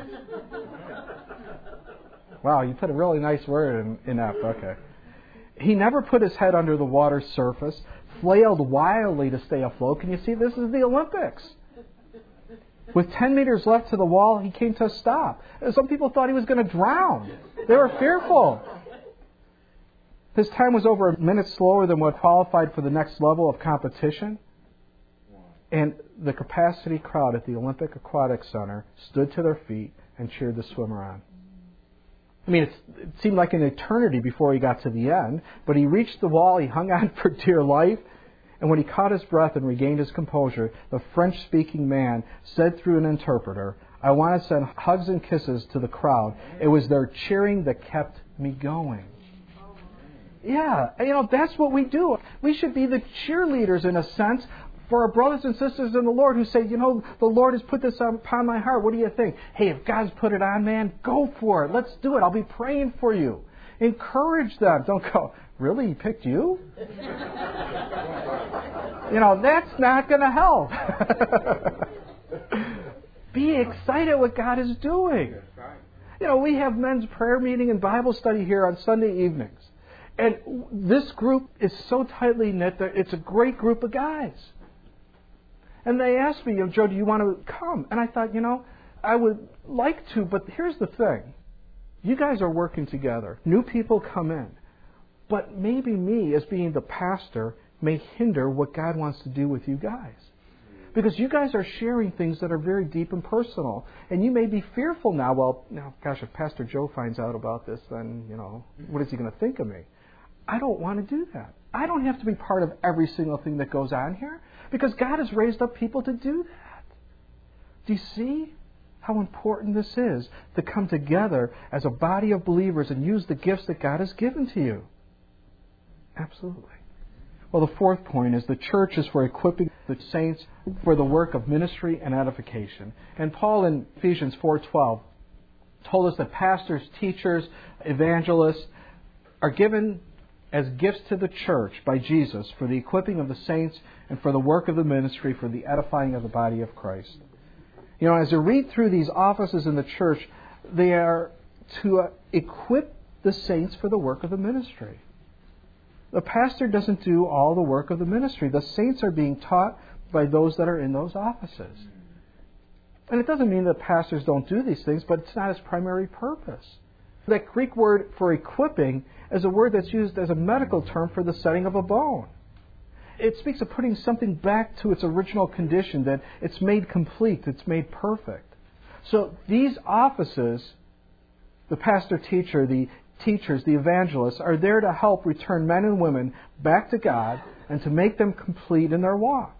Wow, you put a really nice word in inept. Okay. He never put his head under the water's surface, flailed wildly to stay afloat. Can you see? This is the Olympics. With 10 meters left to the wall, he came to a stop. Some people thought he was going to drown. They were fearful. His time was over a minute slower than what qualified for the next level of competition. And the capacity crowd at the Olympic Aquatic Center stood to their feet and cheered the swimmer on. I mean, it seemed like an eternity before he got to the end, but he reached the wall, he hung on for dear life, and when he caught his breath and regained his composure, the French-speaking man said through an interpreter, "I want to send hugs and kisses to the crowd. It was their cheering that kept me going." Yeah, that's what we do. We should be the cheerleaders, in a sense, for our brothers and sisters in the Lord who say, the Lord has put this upon my heart. What do you think? Hey, if God's put it on, man, go for it. Let's do it. I'll be praying for you. Encourage them. Don't go, really? He picked you? That's not going to help. Be excited what God is doing. We have men's prayer meeting and Bible study here on Sunday evenings. And this group is so tightly knit that it's a great group of guys. And they asked me, Joe, do you want to come? And I thought, I would like to, but here's the thing. You guys are working together. New people come in. But maybe me, as being the pastor, may hinder what God wants to do with you guys. Because you guys are sharing things that are very deep and personal. And you may be fearful now, gosh, if Pastor Joe finds out about this, then, what is he going to think of me? I don't want to do that. I don't have to be part of every single thing that goes on here because God has raised up people to do that. Do you see how important this is to come together as a body of believers and use the gifts that God has given to you? Absolutely. Well, the fourth point is the church is for equipping the saints for the work of ministry and edification. And Paul in Ephesians 4:12 told us that pastors, teachers, evangelists are given as gifts to the church by Jesus for the equipping of the saints and for the work of the ministry for the edifying of the body of Christ. As you read through these offices in the church, they are to equip the saints for the work of the ministry. The pastor doesn't do all the work of the ministry. The saints are being taught by those that are in those offices. And it doesn't mean that pastors don't do these things, but it's not his primary purpose. That Greek word for equipping is a word that's used as a medical term for the setting of a bone. It speaks of putting something back to its original condition, that it's made complete, it's made perfect. So these offices, the pastor, teacher, the teachers, the evangelists, are there to help return men and women back to God and to make them complete in their walk.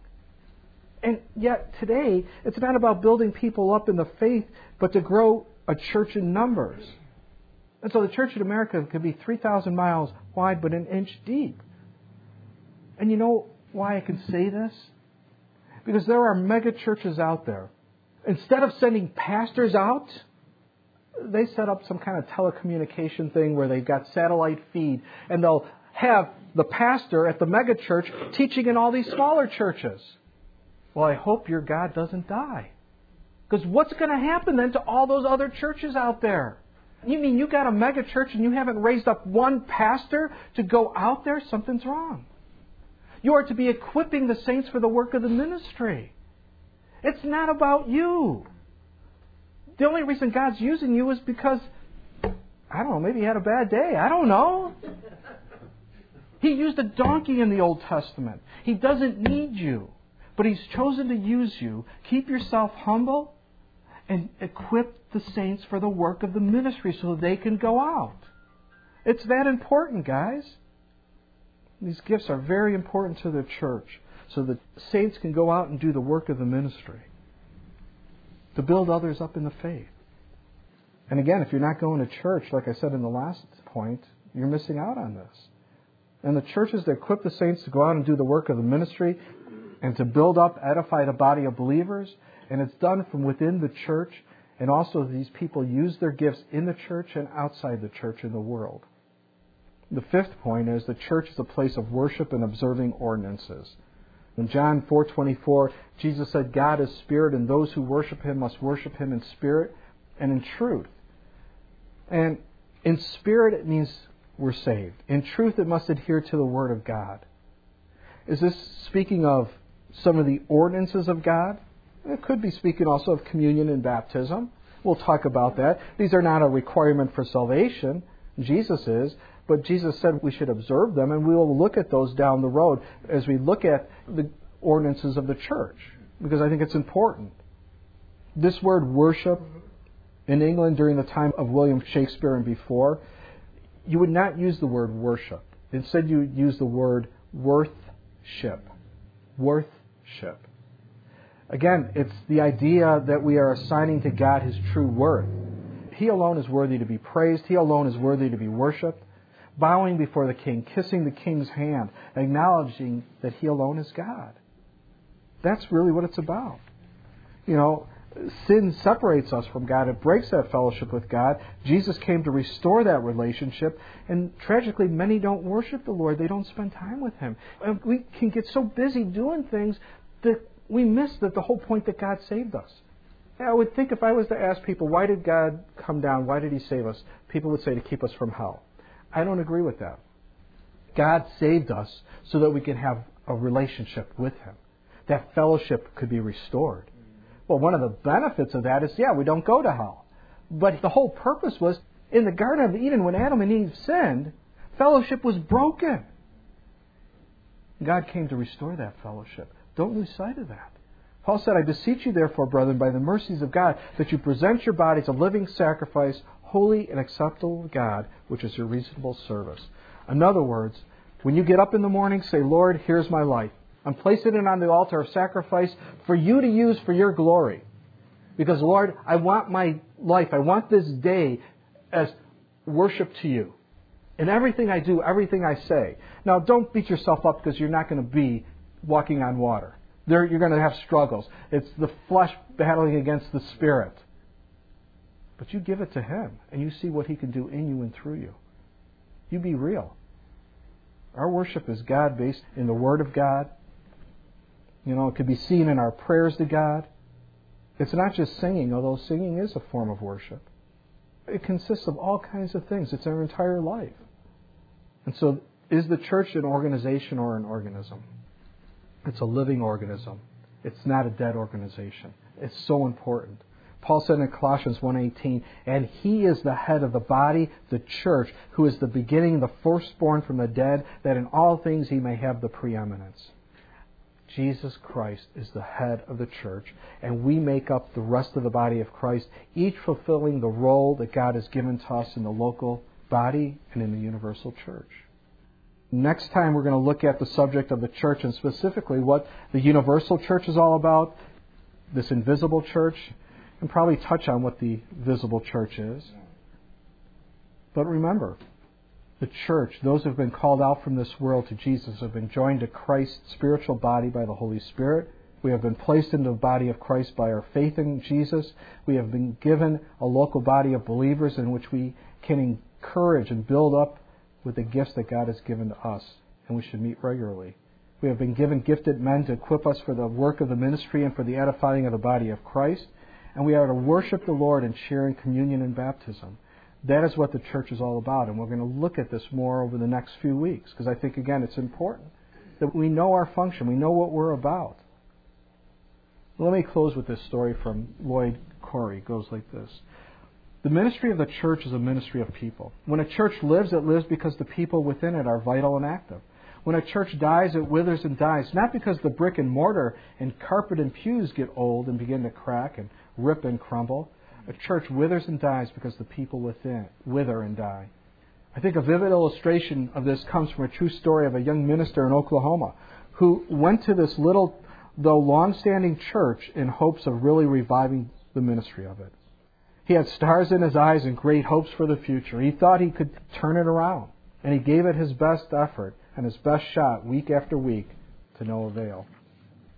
And yet today, it's not about building people up in the faith, but to grow a church in numbers. And so the church in America could be 3,000 miles wide, but an inch deep. And you know why I can say this? Because there are mega churches out there. Instead of sending pastors out, they set up some kind of telecommunication thing where they've got satellite feed, and they'll have the pastor at the mega church teaching in all these smaller churches. Well, I hope your God doesn't die. Because what's going to happen then to all those other churches out there? You mean you got a mega church and you haven't raised up one pastor to go out there? Something's wrong. You are to be equipping the saints for the work of the ministry. It's not about you. The only reason God's using you is because, I don't know, maybe you had a bad day. I don't know. He used a donkey in the Old Testament. He doesn't need you, but He's chosen to use you. Keep yourself humble and equip the saints for the work of the ministry so they can go out. It's that important, guys. These gifts are very important to the church so that saints can go out and do the work of the ministry, to build others up in the faith. And again, if you're not going to church, like I said in the last point, you're missing out on this. And the churches that equip the saints to go out and do the work of the ministry, and to build up, edify the body of believers. And it's done from within the church. And also these people use their gifts in the church and outside the church in the world. The fifth point is the church is a place of worship and observing ordinances. In John 4:24, Jesus said, God is spirit, and those who worship Him must worship Him in spirit and in truth. And in spirit, it means we're saved. In truth, it must adhere to the Word of God. Is this speaking of some of the ordinances of God? It could be speaking also of communion and baptism. We'll talk about that. These are not a requirement for salvation. Jesus is. But Jesus said we should observe them, and we will look at those down the road as we look at the ordinances of the church, because I think it's important. This word worship, in England during the time of William Shakespeare and before, you would not use the word worship. Instead, you would use the word worthship. Worthship. Again, it's the idea that we are assigning to God His true worth. He alone is worthy to be praised. He alone is worthy to be worshipped. Bowing before the King, kissing the King's hand, acknowledging that He alone is God. That's really what it's about. You know, sin separates us from God. It breaks that fellowship with God. Jesus came to restore that relationship. And tragically, many don't worship the Lord. They don't spend time with Him. And we can get so busy doing things that we miss that the whole point that God saved us. I would think if I was to ask people, why did God come down? Why did He save us? People would say to keep us from hell. I don't agree with that. God saved us so that we can have a relationship with Him. That fellowship could be restored. Well, one of the benefits of that is, we don't go to hell. But the whole purpose was, in the Garden of Eden, when Adam and Eve sinned, fellowship was broken. God came to restore that fellowship. Don't lose sight of that. Paul said, I beseech you therefore, brethren, by the mercies of God, that you present your bodies a living sacrifice, holy and acceptable to God, which is your reasonable service. In other words, when you get up in the morning, say, Lord, here's my life. I'm placing it on the altar of sacrifice for you to use for your glory. Because, Lord, I want my life, I want this day as worship to you. In everything I do, everything I say. Now, don't beat yourself up because you're not going to be walking on water. You're going to have struggles. It's the flesh battling against the spirit. But you give it to Him, and you see what He can do in you and through you. You be real. Our worship is God-based in the Word of God. You know, it could be seen in our prayers to God. It's not just singing, although singing is a form of worship. It consists of all kinds of things. It's our entire life. And so, is the church an organization or an organism? It's a living organism. It's not a dead organization. It's so important. Paul said in Colossians 1:18, and He is the head of the body, the church, who is the beginning, the firstborn from the dead, that in all things He may have the preeminence. Jesus Christ is the head of the church, and we make up the rest of the body of Christ, each fulfilling the role that God has given to us in the local body and in the universal church. Next time we're going to look at the subject of the church and specifically what the universal church is all about, this invisible church, and probably touch on what the visible church is. But remember, the church, those who have been called out from this world to Jesus, have been joined to Christ's spiritual body by the Holy Spirit. We have been placed into the body of Christ by our faith in Jesus. We have been given a local body of believers in which we can encourage and build up with the gifts that God has given to us, and we should meet regularly. We have been given gifted men to equip us for the work of the ministry and for the edifying of the body of Christ, and we are to worship the Lord and share in communion and baptism. That is what the church is all about, and we're going to look at this more over the next few weeks, because I think, again, it's important that we know our function, we know what we're about. Let me close with this story from Lloyd Corey. It goes like this. The ministry of the church is a ministry of people. When a church lives, it lives because the people within it are vital and active. When a church dies, it withers and dies, not because the brick and mortar and carpet and pews get old and begin to crack and rip and crumble. A church withers and dies because the people within wither and die. I think a vivid illustration of this comes from a true story of a young minister in Oklahoma who went to this little, though long-standing church in hopes of really reviving the ministry of it. He had stars in his eyes and great hopes for the future. He thought he could turn it around, and he gave it his best effort and his best shot week after week to no avail.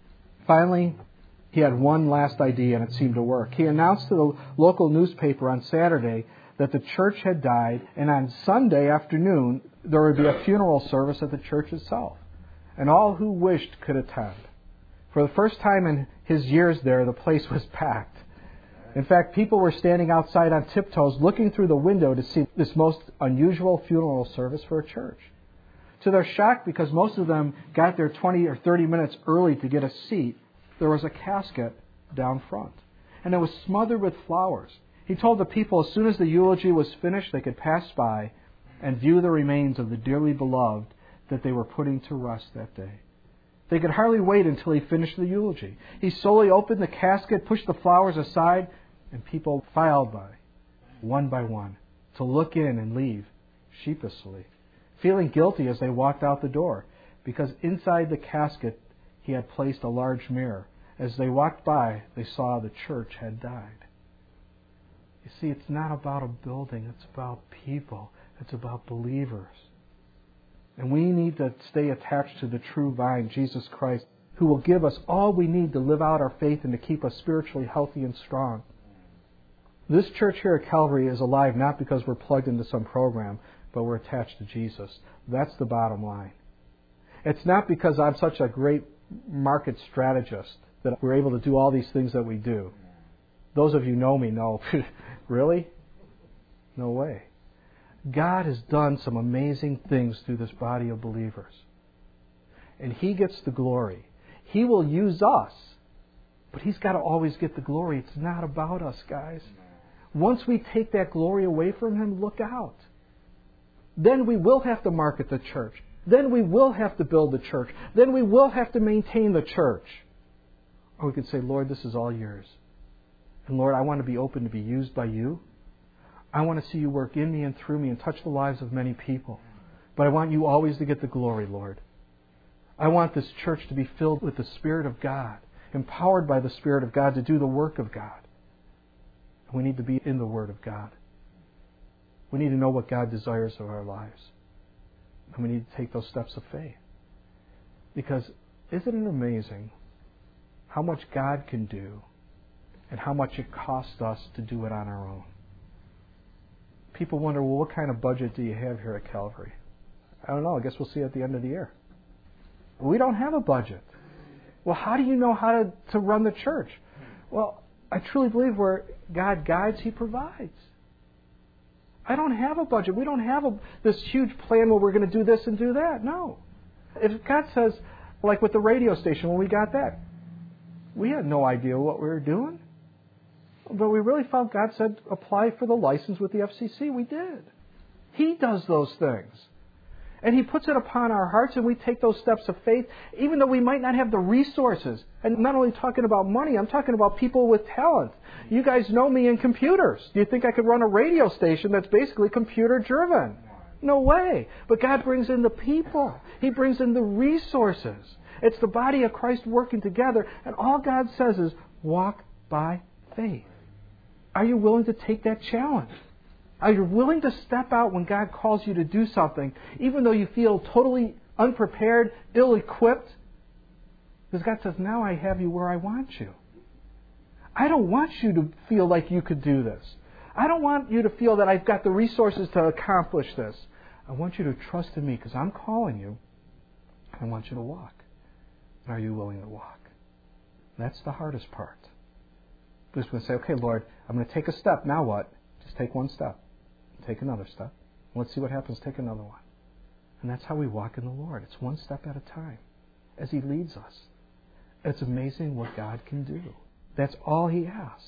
Finally, he had one last idea, and it seemed to work. He announced to the local newspaper on Saturday that the church had died, and on Sunday afternoon, there would be a funeral service at the church itself. And all who wished could attend. For the first time in his years there, the place was packed. In fact, people were standing outside on tiptoes looking through the window to see this most unusual funeral service for a church. To their shock, because most of them got there 20 or 30 minutes early to get a seat, there was a casket down front. And it was smothered with flowers. He told the people as soon as the eulogy was finished, they could pass by and view the remains of the dearly beloved that they were putting to rest that day. They could hardly wait until he finished the eulogy. He slowly opened the casket, pushed the flowers aside, and people filed by one, to look in and leave sheepishly, feeling guilty as they walked out the door, because inside the casket he had placed a large mirror. As they walked by, they saw the church had died. You see, it's not about a building, it's about people. It's about believers. And we need to stay attached to the true vine, Jesus Christ, who will give us all we need to live out our faith and to keep us spiritually healthy and strong. This church here at Calvary is alive not because we're plugged into some program, but we're attached to Jesus. That's the bottom line. It's not because I'm such a great market strategist that we're able to do all these things that we do. Those of you know me know, really? No way. God has done some amazing things through this body of believers. And He gets the glory. He will use us, but He's got to always get the glory. It's not about us, guys. Once we take that glory away from Him, look out. Then we will have to market the church. Then we will have to build the church. Then we will have to maintain the church. Or we can say, Lord, this is all yours. And Lord, I want to be open to be used by You. I want to see You work in me and through me and touch the lives of many people. But I want You always to get the glory, Lord. I want this church to be filled with the Spirit of God, empowered by the Spirit of God to do the work of God. And we need to be in the Word of God. We need to know what God desires of our lives. And we need to take those steps of faith. Because isn't it amazing how much God can do and how much it costs us to do it on our own? People wonder, well, what kind of budget do you have here at Calvary? I don't know. I guess we'll see at the end of the year. We don't have a budget. Well, how do you know how to run the church? Well, I truly believe where God guides, He provides. I don't have a budget. We don't have this huge plan where we're going to do this and do that. No. If God says, like with the radio station when we got that, we had no idea what we were doing. But we really felt God said, apply for the license with the FCC. We did. He does those things. And He puts it upon our hearts, and we take those steps of faith, even though we might not have the resources. And I'm not only talking about money, I'm talking about people with talent. You guys know me in computers. Do you think I could run a radio station that's basically computer-driven? No way. But God brings in the people. He brings in the resources. It's the body of Christ working together, and all God says is, walk by faith. Are you willing to take that challenge? Are you willing to step out when God calls you to do something, even though you feel totally unprepared, ill-equipped? Because God says, now I have you where I want you. I don't want you to feel like you could do this. I don't want you to feel that I've got the resources to accomplish this. I want you to trust in me because I'm calling you. I want you to walk. And are you willing to walk? That's the hardest part. Because we're going to say, okay, Lord, I'm going to take a step. Now what? Just take one step. Take another step. Let's see what happens. Take another one. And that's how we walk in the Lord. It's one step at a time as He leads us. It's amazing what God can do. That's all He asks.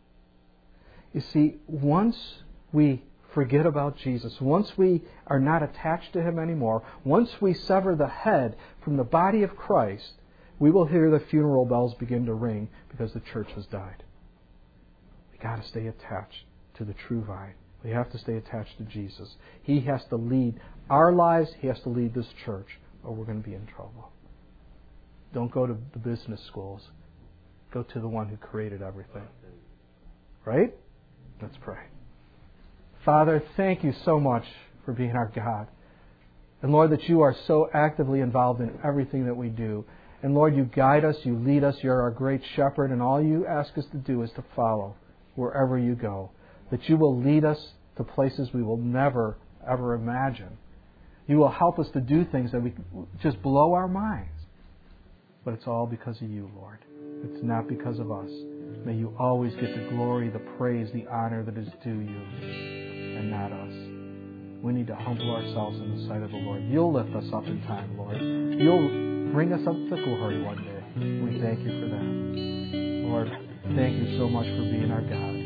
You see, once we forget about Jesus, once we are not attached to Him anymore, once we sever the head from the body of Christ, we will hear the funeral bells begin to ring because the church has died. We've got to stay attached to the true vine. We have to stay attached to Jesus. He has to lead our lives. He has to lead this church, or we're going to be in trouble. Don't go to the business schools. Go to the one who created everything. Right? Let's pray. Father, thank You so much for being our God. And Lord, that You are so actively involved in everything that we do. And Lord, you guide us, you lead us, you're our great shepherd, and all you ask us to do is to follow wherever you go. That you will lead us to places we will never, ever imagine. You will help us to do things that we just blow our minds. But it's all because of you, Lord. It's not because of us. May you always get the glory, the praise, the honor that is due you, and not us. We need to humble ourselves in the sight of the Lord. You'll lift us up in time, Lord. You'll bring us up to glory one day. We thank you for that. Lord, thank you so much for being our God.